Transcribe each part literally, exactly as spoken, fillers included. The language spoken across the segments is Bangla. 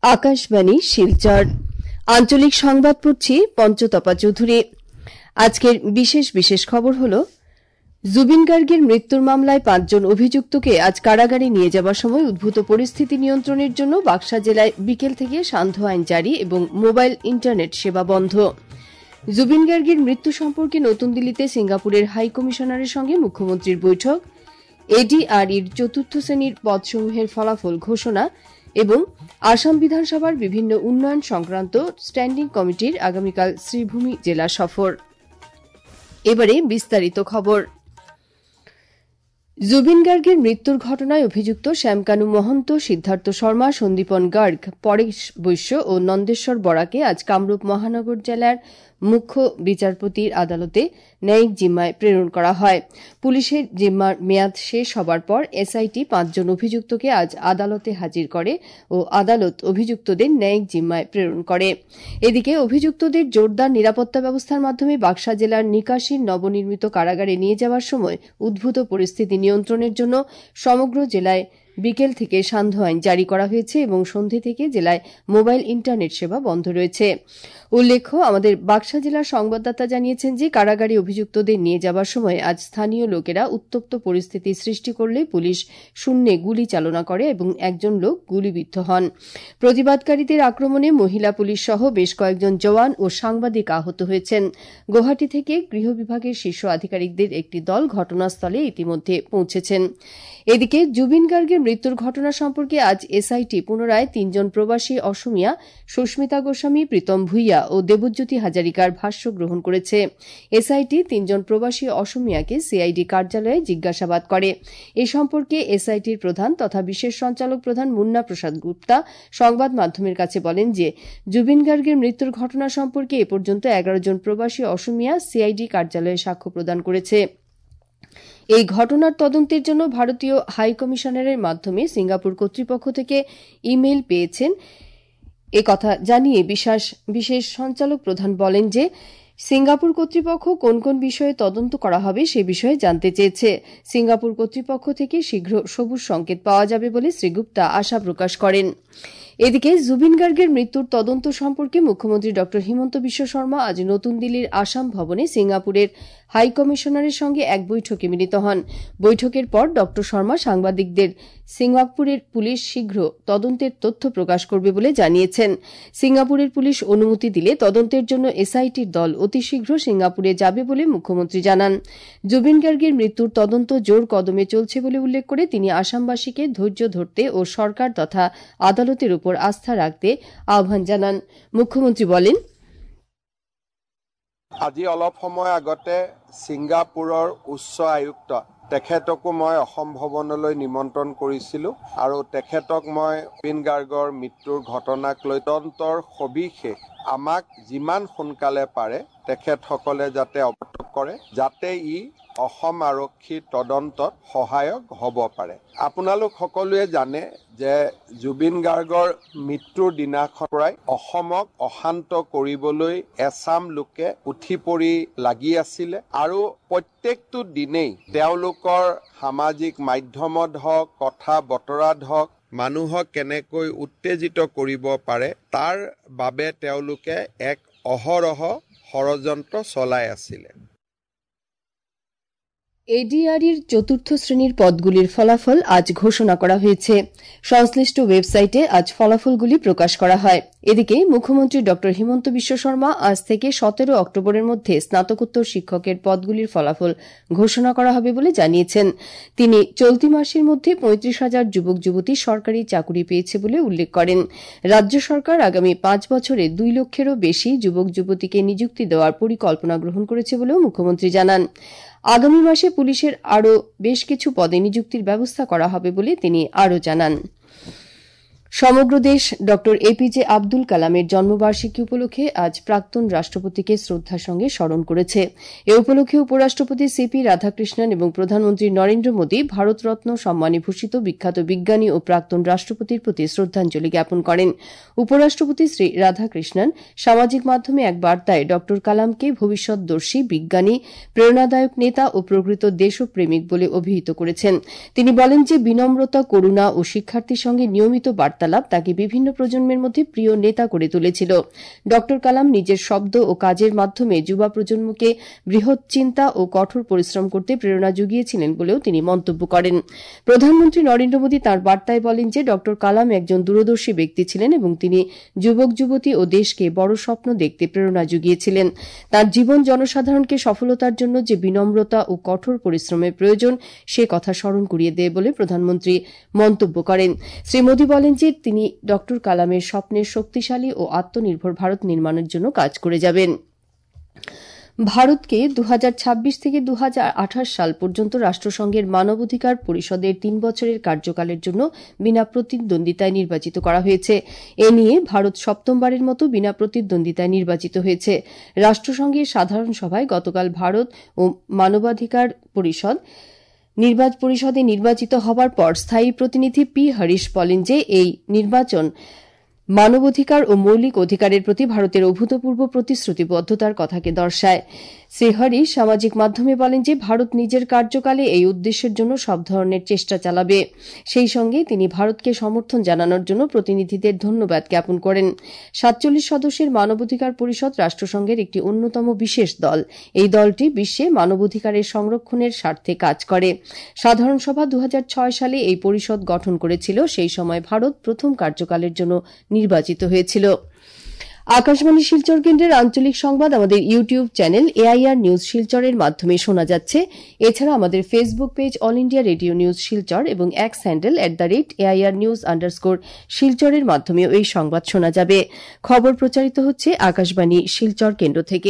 আকাশবাণী শিলচর আঞ্চলিক সংবাদ পড়ছি পঞ্চতপা চৌধুরী। আজকের বিশেষ বিশেষ খবর হল, জুবিন গার্গের মৃত্যুর মামলায় পাঁচজন অভিযুক্তকে আজ কারাগারে নিয়ে যাবার সময় উদ্ভূত পরিস্থিতি নিয়ন্ত্রণের জন্য বাক্সা জেলায় বিকেল থেকে সান্ধ্য আইন জারি এবং মোবাইল ইন্টারনেট সেবা বন্ধ। জুবিন গার্গের মৃত্যু সম্পর্কে নতুন দিল্লিতে সিঙ্গাপুরের হাই কমিশনারের সঙ্গে মুখ্যমন্ত্রীর বৈঠক, এডিআরইর চতুর্থ শ্রেণীর পদসমূহের ফলাফল ঘোষণা এবং আসাম বিধানসভার বিভিন্ন উন্নয়ন সংক্রান্ত স্ট্যান্ডিং কমিটির আগামীকাল শ্রীভূমি জেলা সফর। এবারে বিস্তারিত খবর। জুবিন গার্গের মৃত্যুর ঘটনায় অভিযুক্ত শ্যামকানু মহন্ত, সিদ্ধার্থ শর্মা, সন্দীপন গার্গ, পরেশ বৈশ্য ও নন্দেশ্বর বরাকে আজ কামরূপ মহানগর জেলার মুখ্য বিচারপতির আদালতে ন্যায়িক জিম্মায় প্রেরণ করা হয়। পুলিশের জিম্মার মেয়াদ শেষ হবার পর এসআইটি পাঁচজন অভিযুক্তকে আজ আদালতে হাজির করে ও আদালত অভিযুক্তদের ন্যায়িক জিম্মায় প্রেরণ করে। এদিকে অভিযুক্তদের জোরদার নিরাপত্তা ব্যবস্থার মাধ্যমে বাক্সা জেলার নিকাশির নবনির্মিত কারাগারে নিয়ে যাওয়ার সময় উদ্ভূত পরিস্থিতি নিয়ন্ত্রণের জন্য সমগ্র জেলায় বিকেল থেকে সান্ধ্য আইন জারি করা হয়েছে এবং সন্ধে থেকে জেলায় মোবাইল ইন্টারনেট সেবা বন্ধ রয়েছে। উল্লেখ্য, আমাদের বাক্সা জেলার সংবাদদাতা জানিয়েছেন যে কারাগারে অভিযুক্তদের নিয়ে যাবার সময় আজ স্থানীয় লোকেরা উত্তপ্ত পরিস্থিতি সৃষ্টি করলে পুলিশ শূন্যে গুলি চালনা করে এবং একজন লোক গুলিবিদ্ধ হন। প্রতিবাদকারীদের আক্রমণে মহিলা পুলিশ সহ বেশ কয়েকজন জওয়ান ও সাংবাদিক আহত হয়েছেন। গুয়াহাটি থেকে গৃহ বিভাগের শীর্ষ আধিকারিকদের একটি দল ঘটনাস্থলে ইতিমধ্যে পৌঁছেছেন। এদিকে জুবিন গার্গের মৃত্যুর ঘটনা সম্পর্কে আজ এসআইটি পুনরায় তিনজন প্রবাসী অসমিয়া সুস্মিতা গোস্বামী, প্রীতম ভুইয়া ও দেবজ্যোতি হাজারিকার ভাষ্য গ্রহণ করেছে। এসআইটি তিনজন প্রবাসী অসমিয়াকে সিআইডি কার্যালয়ে জিজ্ঞাসাবাদ করে। এ সম্পর্কে এসআইটির প্রধান তথা বিশেষ সঞ্চালক প্রধান মুন্না প্রসাদ গুপ্তা সংবাদ মাধ্যমের কাছে বলেন যে জুবিন গার্গের মৃত্যুর ঘটনা সম্পর্কে এ পর্যন্ত এগারো জন প্রবাসী অসমিয়া সিআইডি কার্যালয়ে সাক্ষ্য প্রদান করেছে। এই ঘটনার তদন্তের জন্য ভারতীয় হাই কমিশনারের মাধ্যমে সিঙ্গাপুর কর্তৃপক্ষ থেকে ইমেইল পেয়েছেন। এ কথা জানিয়ে বিশেষ সঞ্চালক প্রধান বলেন যে সিঙ্গাপুর কর্তৃপক্ষ কোন কোন বিষয়ে তদন্ত করা হবে সে বিষয়ে জানতে চেয়েছে। সিঙ্গাপুর কর্তৃপক্ষ থেকে শীঘ্র সবুজ সংকেত পাওয়া যাবে বলে শ্রী গুপ্তা আশা প্রকাশ করেন। এদিকে জুবিন গার্গের মৃত্যুর তদন্ত সম্পর্কে মুখ্যমন্ত্রী ড হিমন্ত বিশ্ব শর্মা আজ নতুন দিল্লির আসাম ভবনে সিঙ্গাপুরের হাই কমিশনারের সঙ্গে এক বৈঠকে মিলিত হন। বৈঠকের পর ড শর্মা সাংবাদিকদের সিঙ্গাপুরের পুলিশ শীঘ্র তদন্তের তথ্য প্রকাশ করবে বলে জানিয়েছেন। সিঙ্গাপুরের পুলিশ অনুমতি দিলে তদন্তের জন্য এসআইটির দল অতি শীঘ্র সিঙ্গাপুরে যাবে বলে মুখ্যমন্ত্রী জানান। জুবিন গার্গের মৃত্যুর তদন্ত জোর কদমে চলছে বলে উল্লেখ করে তিনি আসামবাসীকে ধৈর্য ধরতে ও সরকার তথা আদালতের উপর আস্থা রাখতে আহ্বান জানান। মুখ্যমন্ত্রী বলেন, আজি অলপ সময় আগতে ছিংগাপুৰৰ উচ্চ আয়ুক্ত তেখেতকো মই অসম ভৱনলৈ নিমন্ত্ৰণ কৰিছিলোঁ আৰু তেখেতক মই জুবিন গাৰ্গৰ মৃত্যুৰ ঘটনাক লৈ তদন্তৰ সবিশেষ আমাক যিমান সোনকালে পাৰে তেখেতসকলে যাতে অৱগত কৰে, যাতে ই অসম আৰক্ষীৰ তদন্তত সহায়ক হ'ব পাৰে। আপোনালোক সকলোৱে জানে যে জুবিন গাৰ্গৰ মৃত্যুৰ দিনাখনৰ পৰাই অসমক অশান্ত কৰিবলৈ এছাম লোকে উঠি পৰি লাগি আছিলে আৰু প্ৰত্যেকটো দিনেই তেওঁলোকৰ সামাজিক মাধ্যমত হওক, কথা বতৰাত হওক, মানুহক কেনেকৈ উত্তেজিত কৰিব পাৰে তাৰ বাবে তেওঁলোকে এক অহৰহ ষড়যন্ত্ৰ চলাই আছিলে। এডিআরইর চতুর্থ শ্রেণীর পদগুলির ফলাফল আজ ঘোষণা করা হয়েছে। সংশ্লিষ্ট ওয়েবসাইটে আজ ফলাফলগুলি প্রকাশ করা হয়। এদিকে মুখ্যমন্ত্রী ড হিমন্ত বিশ্ব শর্মা আজ থেকে সতেরো অক্টোবরের মধ্যে স্নাতকোত্তর শিক্ষকের পদগুলির ফলাফল ঘোষণা করা হবে বলে জানিয়েছেন। তিনি চলতি মাসের মধ্যে পঁয়ত্রিশ হাজার যুবক যুবতী সরকারি চাকুরি পেয়েছে বলে উল্লেখ করেন। রাজ্য সরকার আগামী পাঁচ বছরে দুই লক্ষেরও বেশি যুবক যুবতীকে নিযুক্তি দেওয়ার পরিকল্পনা গ্রহণ করেছে বলেও মুখ্যমন্ত্রী জানান। আগামী মাসে পুলিশের আরও বেশ কিছু পদে নিযুক্তির ব্যবস্থা করা হবে বলে তিনি আরও জানান। সমগ্র দেশ ড এপিজে আব্দুল কালামের জন্মবার্ষিকী উপলক্ষে আজ প্রাক্তন রাষ্ট্রপতিকে শ্রদ্ধার সঙ্গে স্মরণ করেছে। এ উপলক্ষে উপরাষ্ট্রপতি সিপি রাধাকৃষ্ণন এবং প্রধানমন্ত্রী নরেন্দ্র মোদী ভারতরত্ন সম্মানে ভূষিত বিখ্যাত বিজ্ঞানী ও প্রাক্তন রাষ্ট্রপতির প্রতি শ্রদ্ধাঞ্জলি জ্ঞাপন করেন। উপরাষ্ট্রপতি শ্রী রাধাকৃষ্ণন সামাজিক মাধ্যমে এক বার্তায় ড কালামকে ভবিষ্যৎদর্শী বিজ্ঞানী, প্রেরণাদায়ক নেতা ও প্রকৃত দেশপ্রেমিক বলে অভিহিত করেছেন। তিনি বলেন যে বিনম্রতা, করুণা ও শিক্ষার্থীর সঙ্গে নিয়মিত বার্তা বার্তালাপ তাকে বিভিন্ন প্রজন্মের মধ্যে প্রিয় নেতা করে তুলেছিল। ড কালাম নিজের শব্দ ও কাজের মাধ্যমে যুবা প্রজন্মকে বৃহৎ চিন্তা ও কঠোর পরিশ্রম করতে প্রেরণা জুগিয়েছিলেন বলেও তিনি মন্তব্য করেন। প্রধানমন্ত্রী নরেন্দ্র মোদী তাঁর বার্তায় বলেন যে ড কালাম একজন দূরদর্শী ব্যক্তি ছিলেন এবং তিনি যুবক যুবতী ও দেশকে বড় স্বপ্ন দেখতে প্রেরণা জুগিয়েছিলেন। তাঁর জীবন জনসাধারণকে সফলতার জন্য যে বিনম্রতা ও কঠোর পরিশ্রমের প্রয়োজন সে কথা স্মরণ করিয়ে দেয় বলে প্রধানমন্ত্রী মন্তব্য করেন। শ্রী মোদী বলেন যে তিনি ড কালামের স্বপ্নের শক্তিশালী ও আত্মনির্ভর ভারত নির্মাণের জন্য কাজ করে যাবেন। ভারতকে দু হাজার ছাব্বিশ থেকে দু হাজার আঠাশ সাল পর্যন্ত রাষ্ট্রসংঘের মানবাধিকার পরিষদের তিন বছরের কার্যকালের জন্য বিনা প্রতিদ্বন্দ্বিতায় নির্বাচিত করা হয়েছে। এ নিয়ে ভারত সপ্তমবারের মতো বিনা প্রতিদ্বন্দ্বিতায় নির্বাচিত হয়েছে। রাষ্ট্রসংঘের সাধারণ সভায় গতকাল ভারত ও মানবাধিকার পরিষদ পরিষদে নির্বাচিত হবার পর স্থায়ী প্রতিনিধি পি হরিশ বলেন যে এই নির্বাচন মানবাধিকার ও মৌলিক অধিকারের প্রতি ভারতের অভূতপূর্ব প্রতিশ্রুতিবদ্ধতার কথাকে দর্শায়। শ্রী হরিশ সামাজিক মাধ্যমে বলেন যে ভারত নিজের কার্যকালে এই উদ্দেশ্যের জন্য সব ধরনের চেষ্টা চালাবে। সেই সঙ্গে তিনি ভারতকে সমর্থন জানানোর জন্য প্রতিনিধিদের ধন্যবাদ জ্ঞাপন করেন। সাতচল্লিশ সদস্যের মানবাধিকার পরিষদ রাষ্ট্রসংঘের একটি অন্যতম বিশেষ দল। এই দলটি বিশ্বে মানবাধিকারের সংরক্ষণের স্বার্থে কাজ করে। সাধারণ সভা দু হাজার ছয় সালে এই পরিষদ গঠন করেছিল। সেই সময় ভারত প্রথম কার্যকালের জন্য নির্বাচিত হয়েছিল। আকাশবাণী শিলচর কেন্দ্রের আঞ্চলিক সংবাদ আমাদের ইউটিউব চ্যানেল এআইআর নিউজ শিলচরের মাধ্যমে শোনা যাচ্ছে। এছাড়া আমাদের Facebook page All India Radio News Silchar এবং X handle at the rate AIR news underscore শিলচরের মাধ্যমেও এই সংবাদ শোনা যাবে। খবর প্রচারিত হচ্ছে আকাশবাণী শিলচর কেন্দ্র থেকে।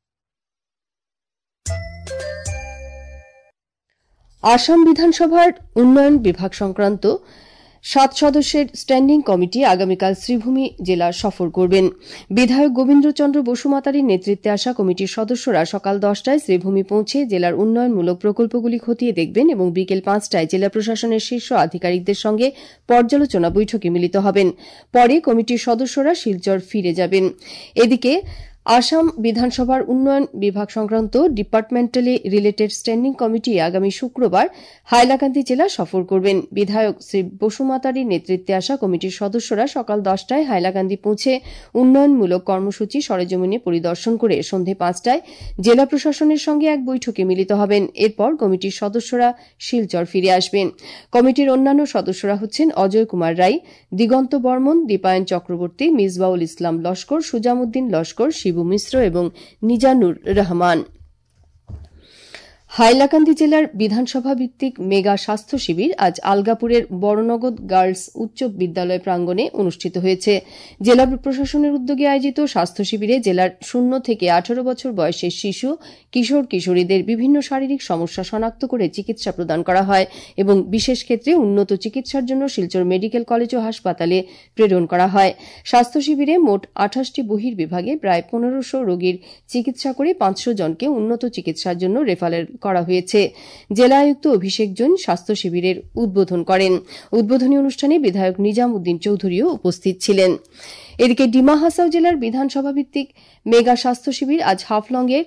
আসাম বিধানসভার উন্নয়ন বিভাগ সংক্রান্ত সাত সদস্যের স্ট্যান্ডিং কমিটি আগামীকাল শ্রীভূমি জেলা সফর করবেন। বিধায়ক গোবিন্দচন্দ্র বসুমাতারির নেতৃত্বে আসা কমিটির সদস্যরা সকাল দশটায় শ্রীভূমি পৌঁছে জেলার উন্নয়নমূলক প্রকল্পগুলি খতিয়ে দেখবেন এবং বিকেল পাঁচটায় জেলা প্রশাসনের শীর্ষ আধিকারিকদের সঙ্গে পর্যালোচনা বৈঠকে মিলিত হবেন। পরে কমিটির সদস্যরা শিলচর ফিরে যাবেন। এদিকে আসাম বিধানসভার উন্নয়ন বিভাগ সংক্রান্ত ডিপার্টমেন্টালি রিলেটেড স্ট্যান্ডিং কমিটি আগামী শুক্রবার হাইলাকান্দি জেলা সফর করবেন। বিধায়ক শ্রী বসুমাতারির নেতৃত্বে আসা কমিটির সদস্যরা সকাল দশটায় হাইলাকান্দি পৌঁছে উন্নয়নমূলক কর্মসূচি সরেজমিনে পরিদর্শন করে সন্ধে পাঁচটায় জেলা প্রশাসনের সঙ্গে এক বৈঠকে মিলিত হবেন। এরপর কমিটির সদস্যরা শিলচর ফিরে আসবেন। কমিটির অন্যান্য সদস্যরা হচ্ছেন অজয় কুমার রায়, দিগন্ত বর্মন, দীপায়ন চক্রবর্তী, মিসবাউল ইসলাম লস্কর, সুজামুদ্দিন লস্কর, শিবু মিশ্র এবং নিজানুর রহমান। হাইলাকান্দি জেলার বিধানসভা ভিত্তিক মেগা স্বাস্থ্য শিবির আজ আলগাপুরের বড়নগদ গার্লস উচ্চ বিদ্যালয় প্রাঙ্গণে অনুষ্ঠিত হয়েছে। জেলা প্রশাসনের উদ্যোগে আয়োজিত স্বাস্থ্য শিবিরে জেলার শূন্য থেকে আঠারো বছর বয়সের শিশু, কিশোর কিশোরীদের বিভিন্ন শারীরিক সমস্যা শনাক্ত করে চিকিৎসা প্রদান করা হয় এবং বিশেষ ক্ষেত্রে উন্নত চিকিৎসার জন্য শিলচর মেডিকেল কলেজ ও হাসপাতালে প্রেরণ করা হয়। স্বাস্থ্য শিবিরে মোট আঠাশটি বহির্বিভাগে প্রায় পনেরোশো রোগীর চিকিৎসা করে পাঁচশো জনকে উন্নত চিকিৎসার জন্য রেফারেল করা হয়েছে। জেলা আয়ুক্ত অভিষেক জৈন স্বাস্থ্য শিবিরের উদ্বোধন করেন। উদ্বোধনী অনুষ্ঠানে বিধায়ক নিজাম উদ্দিন চৌধুরীও উপস্থিত ছিলেন। এদিকে ডিমা হাসাও জেলার বিধানসভা ভিত্তিক মেগা স্বাস্থ্য শিবির আজ হাফলংয়ের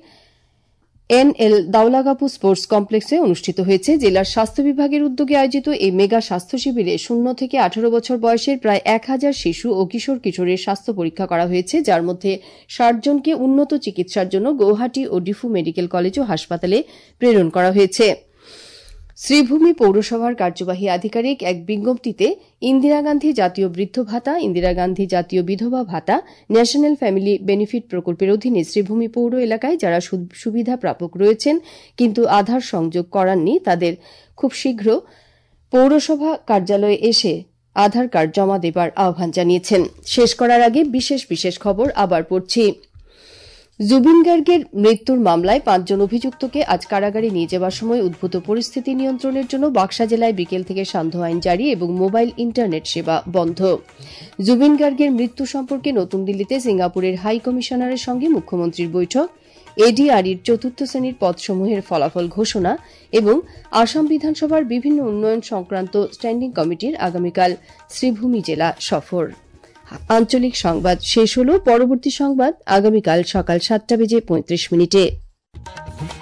এন এল দাউলাগাপু স্পোর্টস কমপ্লেক্সে অনুষ্ঠিত হয়েছে। জেলার স্বাস্থ্য বিভাগের উদ্যোগে আয়োজিত এই মেগা স্বাস্থ্য শিবিরে শূন্য থেকে আঠারো বছর বয়সের প্রায় এক হাজার শিশু ও কিশোর কিশোরের স্বাস্থ্য পরীক্ষা করা হয়েছে, যার মধ্যে ষাট জনকে উন্নত চিকিৎসার জন্য গৌহাটি ও ডিফু মেডিকেল কলেজ ও হাসপাতালে প্রেরণ করা হয়েছে। শ্রীভূমি পৌরসভার কার্যবাহী আধিকারিক এক বিজ্ঞপ্তিতে ইন্দিরা গান্ধী জাতীয় বৃদ্ধ ভাতা, ইন্দিরা গান্ধী জাতীয় বিধবা ভাতা, ন্যাশনাল ফ্যামিলি বেনিফিট প্রকল্পের অধীনে শ্রীভূমি পৌর এলাকায় যারা সুবিধা প্রাপক রয়েছেন কিন্তু আধার সংযোগ করাননি তাদের খুব শীঘ্র পৌরসভা কার্যালয়ে এসে আধার কার্ড জমা দেবার আহ্বান জানিয়েছেন। শেষ করার আগে বিশেষ বিশেষ খবর আবার পড়ছি। জুবিন গার্গের মৃত্যুর মামলায় পাঁচজন অভিযুক্তকে আজ কারাগারে নিয়ে যাওয়ার সময় উদ্ভূত পরিস্থিতি নিয়ন্ত্রণের জন্য বাক্সা জেলায় বিকেল থেকে সান্ধ্য আইন জারি এবং মোবাইল ইন্টারনেট সেবা বন্ধ। জুবিন গার্গের মৃত্যু সম্পর্কে নতুন দিল্লিতে সিঙ্গাপুরের হাই কমিশনারের সঙ্গে মুখ্যমন্ত্রীর বৈঠক, এডিআরইর চতুর্থ শ্রেণীর পদসমূহের ফলাফল ঘোষণা এবং আসাম বিধানসভার বিভিন্ন উন্নয়ন সংক্রান্ত স্ট্যান্ডিং কমিটির আগামীকাল শ্রীভূমি জেলা সফর। আঞ্চলিক সংবাদ শেষ হল। পরবর্তী সংবাদ আগামীকাল সকাল সাতটা বেজে পঁয়ত্রিশ মিনিটে।